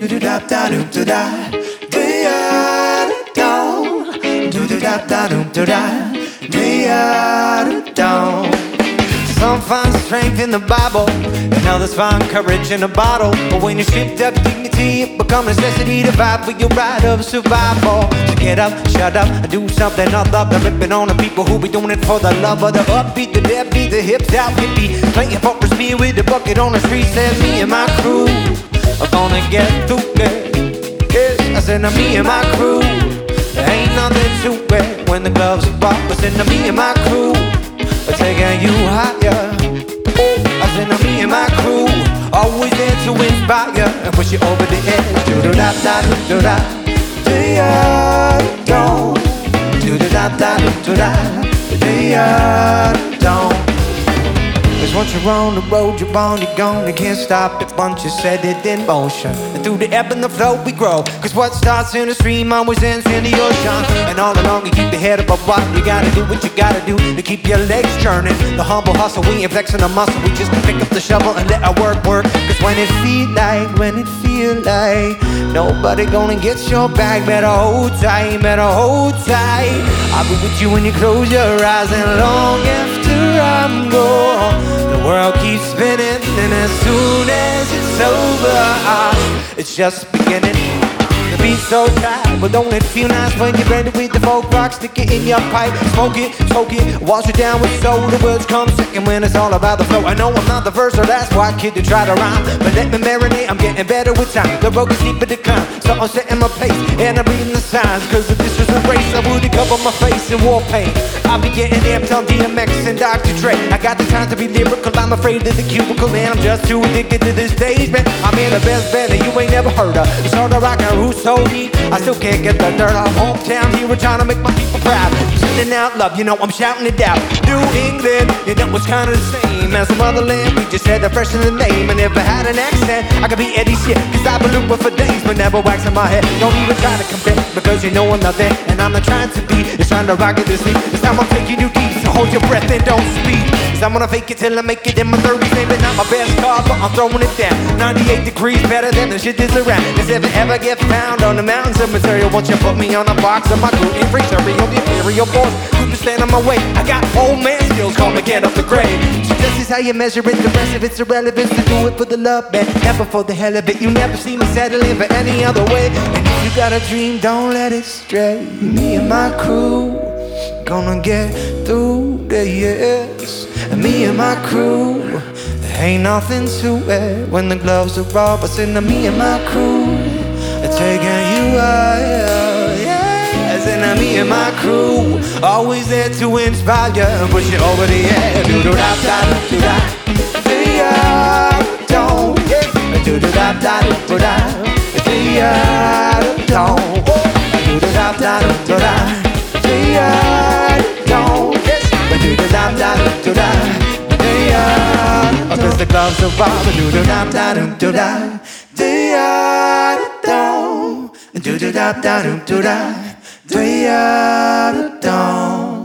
Do do da da do do da. Do ya do do da da do do da. Do ya do. Some find strength in the Bible, and others find courage in a bottle. But when you stripped up dignity, it becomes necessity to fight for your right of survival. So get up, shut up, and do something other than ripping on the people who be doing it for the love of the upbeat, the deadbeat, the hips out hippie, playing for speed with the bucket on the street. Says me and my crew are gonna get through it. Yes, I said now me and my crew, there ain't nothing to it when the gloves are off. I said now me and my crew, we're taking you higher. I said now me and my crew, always there to inspire and push you over the edge. Do do da da do do da. Do ya don't. Do do da da do do da. Do ya don't. 'Cause once you're on the road, you're bound, you're gone. You can't stop it once you set it in motion. And through the ebb and the flow we grow. 'Cause what starts in the stream always ends in the ocean. And all along you keep your head above water. You gotta do what you gotta do to keep your legs churning. The humble hustle, we ain't flexing a muscle. We just pick up the shovel and let our work work. 'Cause when it feel like nobody gonna get your back, better hold tight, better hold tight. I'll be with you when you close your eyes, and long after I'm gone, the world keeps spinning, and as soon as it's over, it's just beginning. The beat's so tight, but don't it feel nice when you're ready with the folk rock? Stick it in your pipe, smoke it, wash it down with soul. The words come second when it's all about the flow. I know I'm not the first or last white kid to try to rhyme, but let me marinate, I'm getting better with time. The road gets deeper to climb, so I'm setting my pace, and I'm reading the signs. 'Cause if this was a race, I would've covered my face in war paint. I'll be getting amped on DMX and Dr. Dre. I got the time to be lyrical, I'm afraid of the cubicle, and I'm just too addicted to this stage, man. I'm in the best band that you ain't never heard of. It's hard to rock and who's so deep, I still can't get the dirt off. Hometown hero trying to make my people proud. Sending out love, you know I'm shouting it out. New England, you know it's kinda the same as the motherland. We just had a fresh in the name, and if I had an accent, I could be Eddie shit. 'Cause I've been looping for days, but never waxing my head. Don't even try to compare, because you know I'm not there, and I'm not trying to be. It's trying to rock it this week. This time I'm taking you deep, so hold your breath and don't speak. 'Cause I'm gonna fake it till I make it in my 30s. Maybe not my best card, but I'm throwing it down. 98 degrees better than the shit that's around. Does it ever get found on the mountains of material? Once you put me on a box of my gluten-free cereal, the imperial boss, couldn't stand on my way. I got old man skills, call me get up the grade. So this is how you measure it, the rest of it's irrelevant. To do it for the love, man, never for the hell of it. You never see me settling for any other way. And if you got a dream, don't let it stray. Me and my crew gonna get through the years. And me and my crew, there ain't nothing to it when the gloves are off. I said, now me and my crew are taking you higher. Yeah. I said, now me and my crew, always there to inspire you and push you over the edge. Do do da da do da. Do ya don't. Do do da da do da. Do ya don't. Do do da da do da. Do ya don't. Do do da da do da. Do ya? 'Cause the gloves are off. Do do da da do da. Do ya don't. Do do da da do da. Do ya don't.